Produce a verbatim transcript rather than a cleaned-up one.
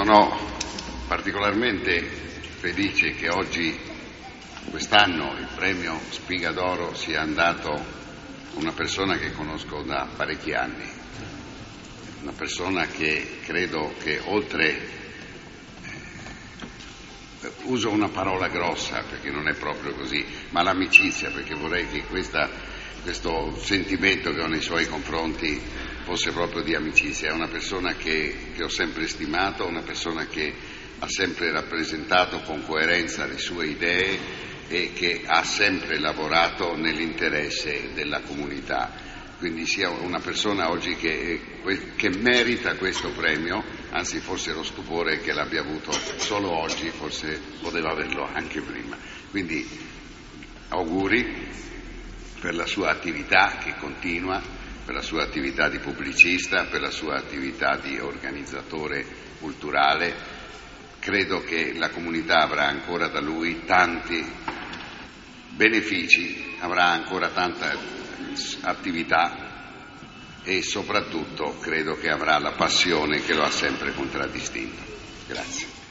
Sono particolarmente felice che oggi, quest'anno, il premio Spiga d'Oro sia andato a una persona che conosco da parecchi anni, una persona che credo che oltre, eh, uso una parola grossa perché non è proprio così, ma l'amicizia, perché vorrei che questa, questo sentimento che ho nei suoi confronti fosse proprio di amicizia. È una persona che, che ho sempre stimato, una persona che ha sempre rappresentato con coerenza le sue idee e che ha sempre lavorato nell'interesse della comunità. Quindi sia una persona oggi che, che merita questo premio, anzi forse lo stupore che l'abbia avuto solo oggi, forse poteva averlo anche prima. Quindi auguri per la sua attività che continua, per la sua attività di pubblicista, per la sua attività di organizzatore culturale. Credo che la comunità avrà ancora da lui tanti benefici, avrà ancora tanta attività e soprattutto credo che avrà la passione che lo ha sempre contraddistinto. Grazie.